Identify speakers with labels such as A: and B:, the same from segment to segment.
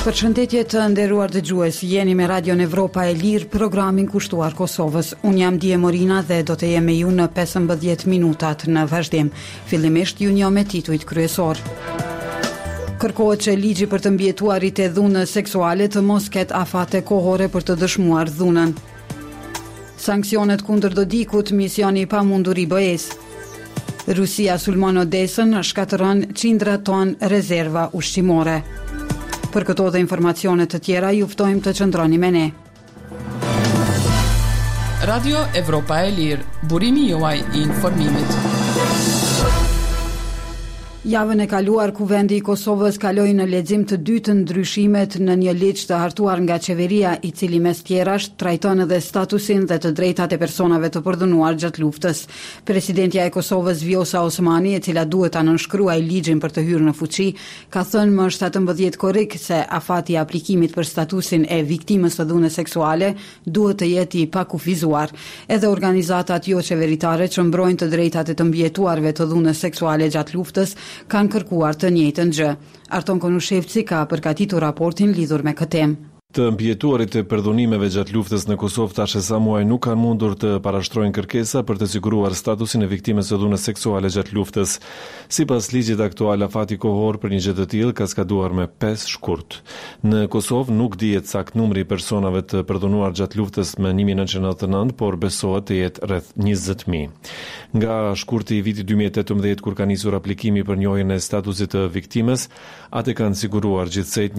A: Përshëndetje të nderuar dëgjues, jeni me Radion Evropa e Lirë, programin kushtuar Kosovës. Unë jam Dije Morina dhe do të jem me ju në 15 minutat në vazhdim. Fillimisht ju njoh me titujt kryesor. Kërkohet që ligji për të mbijetuarit e dhunës seksuale të mos ketë afate kohore për të dëshmuar dhunën. Sanksionet kundër Dodikut, misioni i pamundur i BE-s. Rusia sulmon Odesën, shkatëron qindra ton rezerva ushqimore. Për këto dhe informacionet të tjera, ju ftojmë të qëndroni me ne.
B: Radio Evropa e Lirë, burimi juaj i informimit.
A: Javën e kaluar, Kuvendi i Kosovës kaloi në lexim të dytë ndryshimet në një ligj të hartuar nga qeveria, i cili mes tjerash trajton edhe statusin dhe të drejtat e personave të përdhunuar gjatë luftës. Presidentja e Kosovës Vjosa Osmani, e cila duhet ta nënshkruajë ligjin për të hyrë në fuqi, ka thënë më 17 korrik se afati i aplikimit për statusin e viktimës së dhunës seksuale duhet të jetë i pakufizuar. Edhe organizatat jo qeveritare që mbrojnë të drejtat e të mbijetuarve të dhunës seksuale gjatë luftës kanë kërkuar të njëjtën gjë. Arton Konushevci ka përgatitur raportin lidhur me këtë temë.
C: Të mbijetuarit e përdhunimeve gjatë luftës në Kosovë tash e sa muaj nuk kanë mundur të parashtrojnë kërkesa për të siguruar statusin e viktimës së dhunës seksuale gjatë luftës. Sipas ligjit aktual, afati kohor për një gjë të tillë ka skaduar me 5 shkurt. Në Kosovë nuk dihet sakt numri i personave të përdhunuar gjatë luftës me 1999, por besohet të jetë rreth 20.000. Nga shkurti i vitit 2018, kur ka nisur aplikimi për njohjen e statusit të viktimës, atë kanë siguruar gjithsej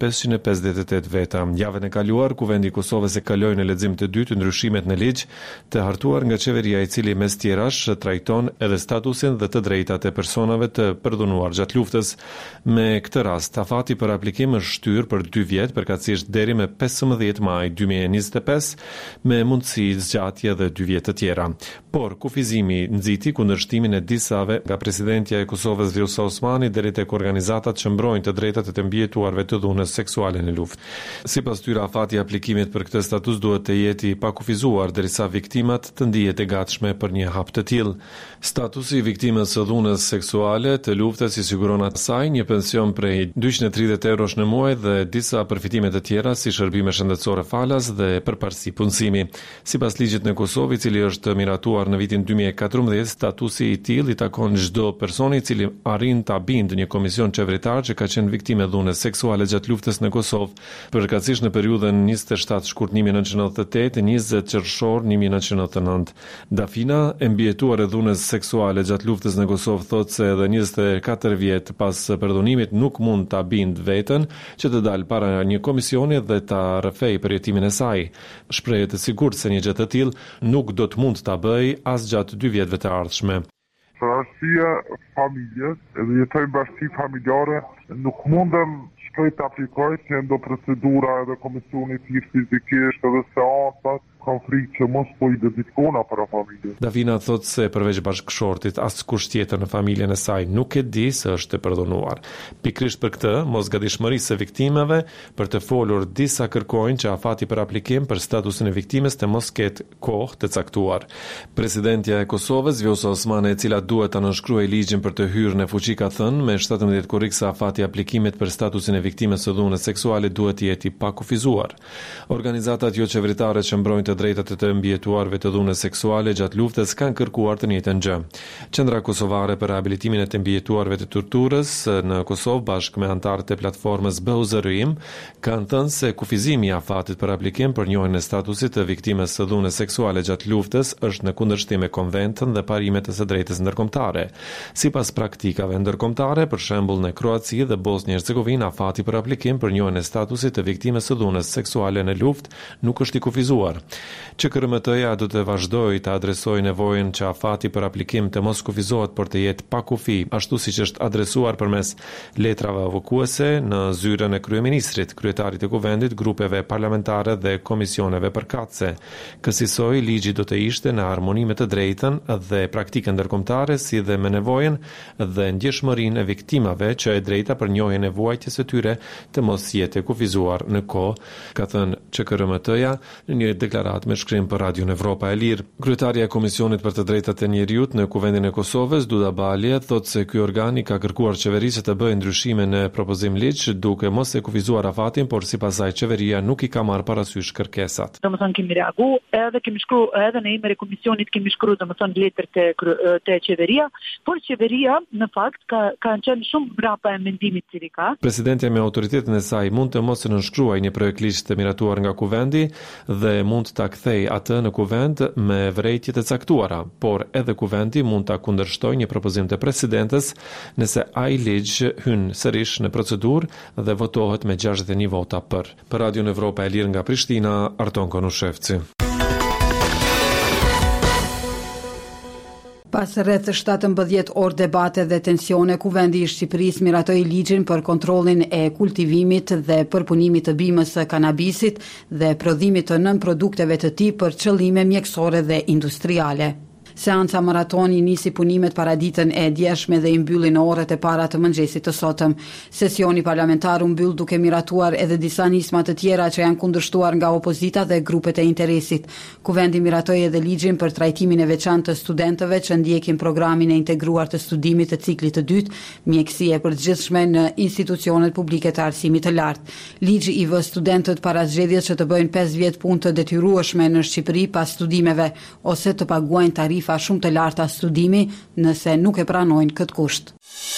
C: 1558 veta. Javën e kaluar, Kuvendi i Kosovës e kaloi në lexim të dytë ndryshimet në ligj të hartuar nga qeveria, i cili mes tjerash trajton edhe statusin dhe të drejtat e personave të përdhunuar gjatë luftës. Me këtë rast, afati për aplikim është shtyr për 2 vjet, përkatësisht deri me 15 maj 2025, me mundësi zgjatje dhe 2 vjet të tjera. Por kufizimi nxiti kundërshtimin e disave nga presidentja e Kosovës Vjosa Osmani deri tek organizatat që mbrojnë të drejtat e të mbijetuarve të dhunës seksuale në luftë. Sipas tyre, afati i aplikimit për këtë status duhet të jetë i pakufizuar derisa viktimat të ndihet e gatshme për një hap të tillë. Statusi i viktimës së dhunës seksuale të luftës i siguron asaj një pension prej 230 eurosh në muaj dhe disa përfitime të tjera si shërbime shëndetësore falas dhe përparësi punësimi. Sipas ligjit në Kosovë, i cili është miratuar në vitin 2014, statusi i tillë i takon çdo personi i cili arrin ta bindë një komision qeveritar që ka qenë viktimë e dhunës seksuale gjatë luftës në Kosovë. Përkatësisht në periudhën 27 shkurt 1998 e 20 qershor 1999. Dafina, e mbijetuar e dhunës seksuale gjatë luftës në Kosovë, thotë se edhe 24 vjet pas përdhunimit nuk mund ta bindë veten që të dalë para një komisioni dhe ta rrëfej përjetimin e saj. Shprehet e sigurt se një gjë të tillë nuk do të mund ta bëj as gjatë 2 vjetëve të ardhshme.
D: Për arsye familjes, edhe jetojmë bashkësi familjare, nuk mundem shpejt të aplikoj që ndo procedura edhe komisioni thirr fizikisht edhe seancat, kam frikë që mos po i dedikona para familjes.
C: Davina thotë se përveç bashkëshortit, askush tjetër në familjen e saj nuk e di se është e përdhunuar. Pikrisht për këtë, mosgatishmërisë së viktimave për të folur, disa kërkojnë që afati për aplikim për statusin e viktimës të mos ketë kohë të caktuar. Presidentja e Kosovës Vjosa Osmani, e cila duhet ta nënshkruajë ligjin për të hyrë në fuqi, ka thënë me 17 korrik se afati i aplikimit për statusin e viktimës së dhunës seksuale duhet të jetë i pakufizuar. Organizatat jo qeveritare që mbrojnë të drejtat e të mbijetuarve të dhunës seksuale gjatë luftës kanë kërkuar të njëjtën gjë. Qendra Kosovare për rehabilitimin e të mbijetuarve të torturës në Kosovë bashkë me anëtarët e platformës BUZRIM kanë thënë se kufizimi i afatit për aplikim për njohjen e statusit të viktimës së dhunës seksuale gjatë luftës është në kundërshtim me konventën dhe parimet e së drejtës ndërkombëtare. Sipas praktikave ndërkombëtare, për shembull në Kroaci dhe Bosnjë Hercegovinë, afati për aplikim për njohjen e statusit të viktimës së dhunës seksuale në luftë nuk është i kufizuar. QKRMT-ja do të vazhdojë të adresojë nevojën që afati për aplikim të mos kufizohet, por të jetë pa kufi, ashtu siç është adresuar përmes letrave avokuese në zyrën e kryeministrit, kryetarit të kuvendit, grupeve parlamentare dhe komisioneve përkatëse. Kësaj ligji do të ishte në harmoni me të drejtën dhe praktikën ndërkombëtare, si dhe me nevojën dhe ndjeshmërinë e viktimave që e drejta për njohjen e vuajtjes së tyre të mos jetë kufizuar në kohë, ka thënë QKRMT-ja në një deklaratë deklarat me shkrim për Radion Evropa e Lirë. Kryetaria e Komisionit për të Drejtat e Njeriut në Kuvendin e Kosovës, Duda Balje, thotë se ky organ i ka kërkuar qeverisë të bëjë ndryshime në propozim ligj, duke mos e kufizuar afatin, por sipas saj qeveria nuk i ka marrë parasysh kërkesat.
E: Domethënë kemi reaguar, edhe kemi shkruar edhe në emër e komisionit kemi shkruar domethënë letër te qeveria, por qeveria në fakt ka qenë shumë mbrapa e mendimit që ka.
C: Presidentja me autoritetin e saj mund të mos nënshkruajë një projekt ligj të miratuar nga kuvendi dhe mund ta kthejë atë në kuvend me vërejtje të caktuara, por edhe kuvendi mund ta kundërshtojë një propozim të presidentes nëse ai ligj hyn sërish në procedurë dhe votohet me 61 vota për. Për Radion Evropa e Lirë nga Prishtina, Arton Konushevci.
A: Pas rreth 17 orë debate dhe tensione, Kuvendi i Shqipërisë miratoi ligjin për kontrollin e kultivimit dhe përpunimit të bimës së kanabisit dhe prodhimit të nën produkteve të tij për qëllime mjekësore dhe industriale. Seanca maratoni nisi punimet paraditën e djeshme dhe i mbylli në orët e para të mëngjesit të sotëm. Sesioni parlamentar u mbyll duke miratuar edhe disa nisma të tjera që janë kundërshtuar nga opozita dhe grupet e interesit. Kuvendi miratoi edhe ligjin për trajtimin e veçantë të studentëve që ndjekin programin e integruar të studimit të ciklit të dytë, mjekësi e përgjithshme në institucionet publike të arsimit të lartë. Ligji i vë studentët para zgjedhjes që të bëjnë 5 vjet punë të detyrueshme në Shqipëri pas studimeve ose të paguajnë tarifa shumë të larta studimi nëse nuk e pranojnë këtë kusht.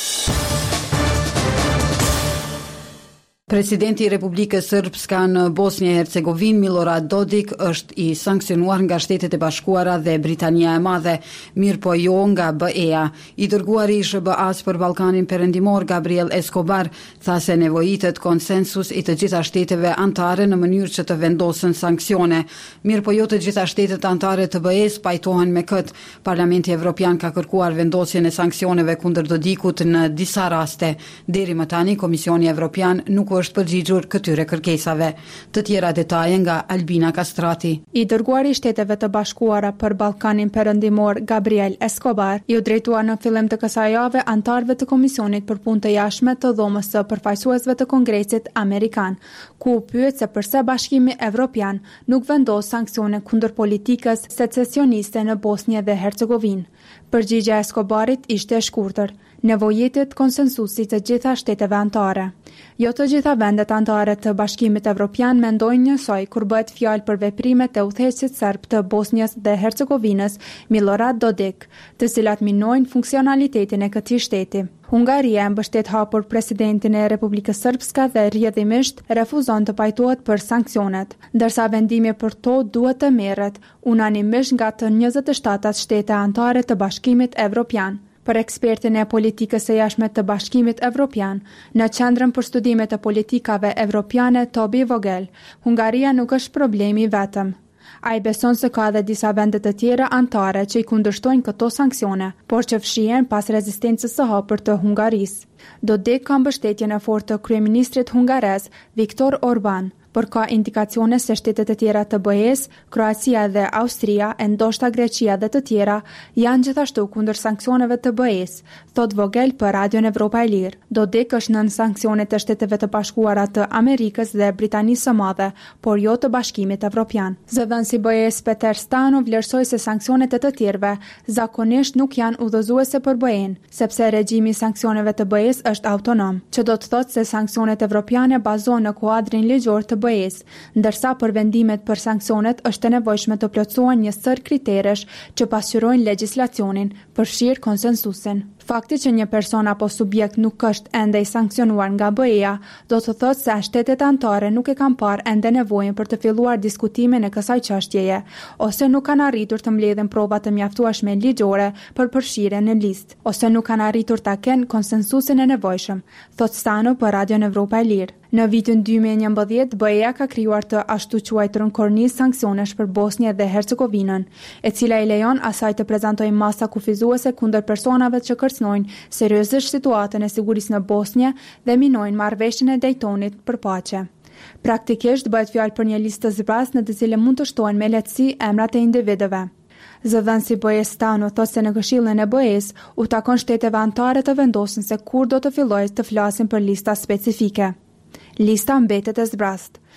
A: Presidenti i Republikës Srpska në Bosnjë e Hercegovinë, Milorad Dodik, është i sankcionuar nga Shtetet e Bashkuara dhe Britania e Madhe, mirë po jo nga BE-a. I dërguari i SBA-s për Ballkanin Perëndimor, Gabriel Escobar, tha se nevojitet konsensus i të gjitha shteteve anëtare në mënyrë që të vendosen sanksione. Mirë po jo të gjitha shtetet anëtare të BE-s pajtohen me këtë. Parlamenti Evropian ka kërkuar vendosjen e sanksioneve kundër Dodikut në disa raste. Deri më tani Komisioni Evropian nuk është përgjigjur këtyre kërkesave. Të tjera detaje nga Albina Kastrati.
F: I dërguari i Shteteve të Bashkuara për Ballkanin Perëndimor, Gabriel Escobar, i u drejtua në fillim të kësaj jave anëtarëve të Komisionit për Punë të Jashtme të Dhomës së Përfaqësuesve të Kongresit Amerikan, ku pyet se pse Bashkimi Evropian nuk vendos sanksione kundër politikës secesioniste në Bosnjë dhe Hercegovinë. Përgjigjja e Escobarit ishte e shkurtër: nevojitet konsensusi të gjitha shteteve anëtare. Jo të gjitha vendet anëtare të Bashkimit Evropian mendojnë njësoj kur bëhet fjalë për veprimet e udhëheqësit serb të Bosnjës dhe Hercegovinës, Milorad Dodik, të cilat minojnë funksionalitetin e këtij shteti. Hungaria e mbështet hapur presidentin e Republikës Srpska dhe rrjedhimisht refuzon të pajtohet për sanksionet, ndërsa vendimi për to duhet të merret unanimisht nga të 27 shtete anëtare të Bashkimit Evropian. Për ekspertin e politikës së jashtme të Bashkimit Evropian, në Qendrën për studimet e politikave evropiane Tobi Vogel, Hungaria nuk është problemi vetëm. Ai beson se ka edhe disa vende të tjera anëtare që i kundërshtojnë këto sanksione, por që fshihen pas rezistencës së hapur të Hungarisë. Dodik ka mbështetjen e fortë të kryeministrit hungarez Viktor Orban, por ka indikacione se shtetet e tjera të BE-s, Kroacia dhe Austria, e ndoshta Greqia dhe të tjera, janë gjithashtu kundër sanksioneve të BE-s, thot Vogel për Radion Evropa e Lirë. Dodik është nën sanksionet e Shteteve të Bashkuara të Amerikës dhe Britanisë së Madhe, por jo të Bashkimit Evropian. Zëdhënësi i BE-s Peter Stano vlerësoi se sanksionet e të tjerëve zakonisht nuk janë udhëzuese për BE-n, sepse regjimi i sanksioneve të BE-s është autonom, që do të thotë se sanksionet evropiane bazohen në kuadrin ligjor të BE-s, ndërsa për vendimet për sanksionet është e nevojshme të plotësohen një sër kriteresh që pasqyrojnë legjislacionin, përfshirë konsensusin. Fakti që një person apo subjekt nuk është ende i sankcionuar nga BE-a, do të thotë se shtetet anëtare nuk e kanë parë ende nevojën për të filluar diskutimin e kësaj çështjeje, ose nuk kanë arritur të mbledhin prova të mjaftueshme ligjore për përfshirje në listë, ose nuk kanë arritur ta kenë konsensusin e nevojshëm, thot Stano për Radion Evropa e Lirë. Në vitin 2011, BE-a ka krijuar të ashtu quajturën kornizë sanksionesh për Bosnjë dhe Hercegovinën, e cila i lejon asaj të prezantojë masa kufizuese kundër personave që kërcënojnë seriozisht situatën e sigurisë në Bosnjë dhe minojnë marrëveshjen e Daytonit për paqe. Praktikisht bëhet fjalë për një listë të zbrazë në të cilën mund të shtohen me lehtësi emrat e individëve. Zëdhënësi BE-s Stano thotë se në Këshillin e BE-s u takon shteteve anëtare të vendosin se kur do të fillojë të flasin për lista specifike. Lista mbetet e zbrazët.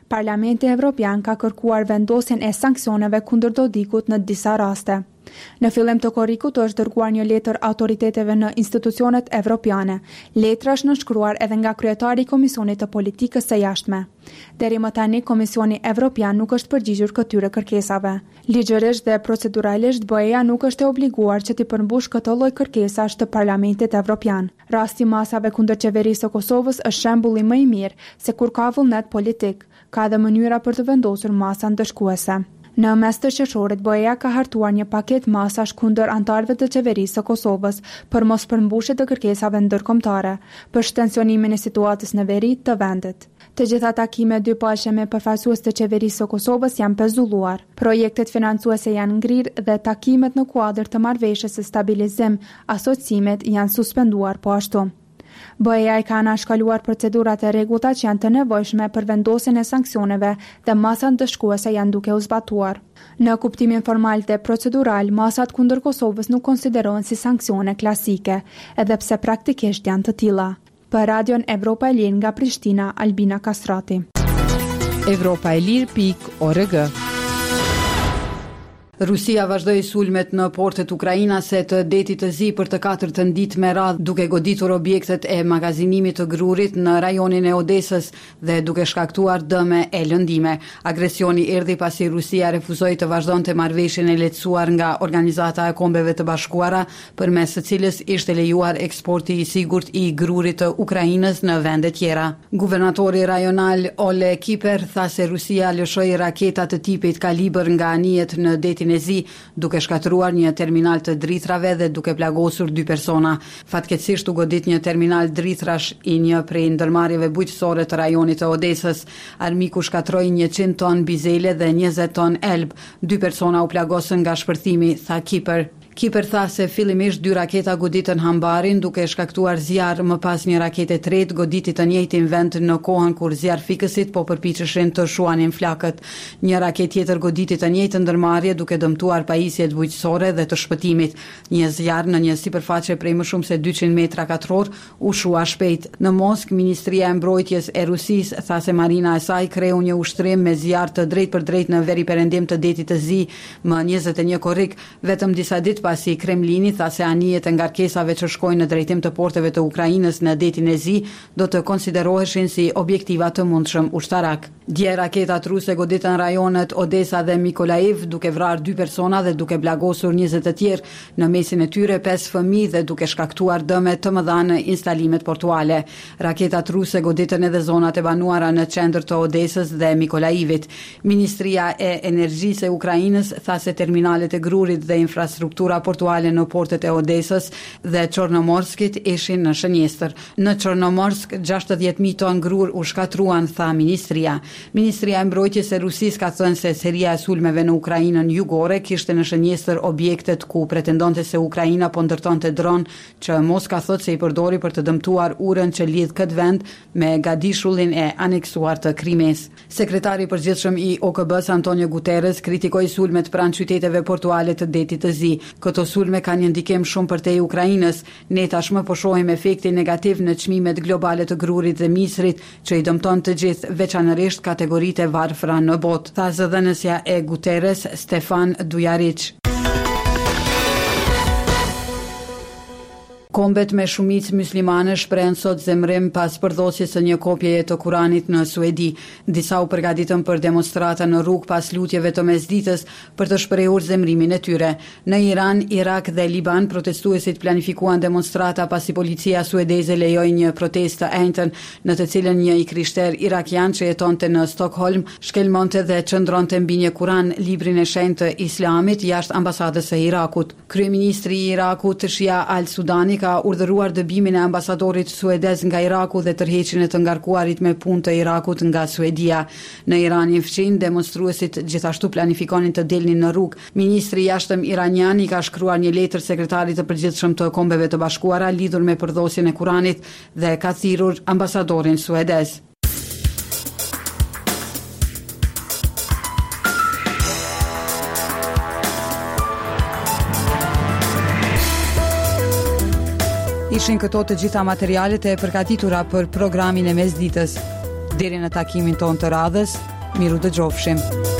F: Parlamenti Evropian ka kërkuar vendosjen e sanksioneve kundër Dodikut në disa raste. Në fillim të korrikut është dërguar një letër autoriteteve në institucionet evropiane. Letra është nënshkruar edhe nga kryetari i Komisionit të Politikës së Jashtme. Deri më tani Komisioni Evropian nuk është përgjigjur këtyre kërkesave. Ligjërisht dhe proceduralisht BE-ja nuk është e obliguar që të përmbush këtë lloj kërkesash të Parlamentit Evropian. Rasti masave kundër qeverisë së Kosovës është shembulli më i mirë se kur ka vullnet politik, ka edhe mënyra për të vendosur masa ndëshkuese. Në mes të qershorit, BE-ja ka hartuar një paket masash kundër antarëve të qeverisë së Kosovës për mos përmbushje të kërkesave ndërkombëtare, për shtensionimin e situatës në veri të vendit. Të gjitha takimet dypalshme me përfaqësues të qeverisë së Kosovës janë pezulluar. Projektet financuese janë ngrirë dhe takimet në kuadër të marrëveshjes së stabilizim, asociimet janë suspenduar po ashtu. BE-ja ka anashkaluar procedurat e rregullta që janë të nevojshme për vendosjen e sanksioneve dhe masat ndëshkuese janë duke u zbatuar. Në kuptimin formal dhe procedural, masat kundër Kosovës nuk konsiderohen si sanksione klasike, edhe pse praktikisht janë të tilla. Për Radion Evropa e Lirë nga Prishtina, Albina Kastrati.
B: europaelir.org.
A: Rusia vazhdoi sulmet në portet ukrainase të detit të Zi për të katërtën ditë me radhë, duke goditur objektet e magazinimit të grurit në rajonin e Odesës dhe duke shkaktuar dëme e lëndime. Agresioni erdhi pasi Rusia refuzoi të vazhdonte marrëveshjen e lehtësuar nga Organizata e Kombeve të Bashkuara, përmes së cilës ishte lejuar eksporti i sigurt i grurit të Ukrainës në vende tjera. Guvernatori rajonal Ole Kiper tha se Rusia lëshoi raketa të tipit kalibër nga anijet në detin e Zi, duke shkatëruar një terminal të dritrave dhe duke plagosur 2 persona. Fatkeqësisht u godit një terminal dritrash i një prej ndërmarrjeve bujqësore të rajonit të Odesës. Armiku shkatroi 100 ton bizele dhe 20 ton elb. 2 persona u plagosën nga shpërthimi, tha Kiper. Kiper tha se fillimisht 2 raketa goditën hambarin duke shkaktuar zjarr, më pas një raketë e tretë goditi të njëjtin vend në kohën kur zjarrfikësit po përpiqeshin të shuanin flakët. Një raketë tjetër goditi të njëjtën ndërmarrje duke dëmtuar pajisjet bujqësore dhe të shpëtimit. Një zjarr në një sipërfaqe prej më shumë se 200 metra katror u shua shpejt. Në Moskë, Ministria e Mbrojtjes e Rusisë tha se marina e saj kreu një ushtrim me zjarr të drejtpërdrejt në veriperendim të detit të Zi më 21 korrik, vetëm disa ditë pasi Kremlini tha se anijet e ngarkesave që shkojnë në drejtim të porteve të Ukrainës në detin e Zi do të konsideroheshin si objektiva të mundshëm ushtarak. Dje raketat ruse goditën rajonet Odesa dhe Mikolaiv, duke vrarë 2 persona dhe duke plagosur 20 të tjerë, në mesin e tyre 5 fëmijë dhe duke shkaktuar dëme të mëdha në instalimet portuale. Raketat ruse goditën edhe zonat e banuara në qendër të Odesës dhe Mikolaivit. Ministria e Energjisë e Ukrainës tha se terminalet e grurit dhe infrastruktura portuale në portet e Odesës dhe Çornomorskit ishin në shënjestër. Në Çornomorsk 60.000 ton grur u shkatruan, tha ministria. Ministria e Mbrojtjes e Rusisë ka thënë se seria e sulmeve në Ukrainën jugore kishte në shënjestër objektet ku pretendonte se Ukraina po ndërtonte dron që Moska thotë se i përdori për të dëmtuar urën që lidh këtë vend me gadishullin e aneksuar të Krimes. Sekretari i përgjithshëm i OKB-s Antonio Guterres kritikoi sulmet pranë qyteteve portuale të detit të Zi. Këto sulme kanë një ndikim shumë përtej Ukrainës. Ne tashmë po shohim efektin negativ në çmimet globale të grurit dhe misrit që i dëmton të gjithë, veçanërisht kategoritë e varfra në botë, tha zëdhënësja e Guterres Stefan Dujaric. Kombet me shumicë muslimane shprehen sot zemrim pas përdhosjes së një kopjeje të Kuranit në Suedi. Disa u përgatitën për demonstrata në rrugë pas lutjeve të mesditës për të shprehur zemrimin e tyre. Në Iran, Irak dhe Liban, protestuesit planifikuan demonstrata pasi policia suedeze lejoi një protestë të enjtën në të cilën një i krishter irakian që jetonte në Stockholm shkelmonte dhe çndronte mbi një Kuran, librin e shenjtë të Islamit, jashtë ambasadës së Irakut. Kryeministri i Irakut, Shia al-Sudani, ka urdhëruar dëbimin e ambasadorit suedez nga Iraku dhe tërheqjen e të ngarkuarit me punë të Irakut nga Suedia. Në Iranin fshin, demonstruesit gjithashtu planifikonin të delnin në rrugë. Ministri i jashtëm iranian i ka shkruar një letër sekretarit të përgjithshëm të Kombeve të Bashkuara lidhur me përdhosjen e Kuranit dhe ka thirrur ambasadorin suedez. Ishin këto të gjitha materialet e përgatitura për programin e mesditës. Deri në takimin ton të radhës, Miru dëgjofshim.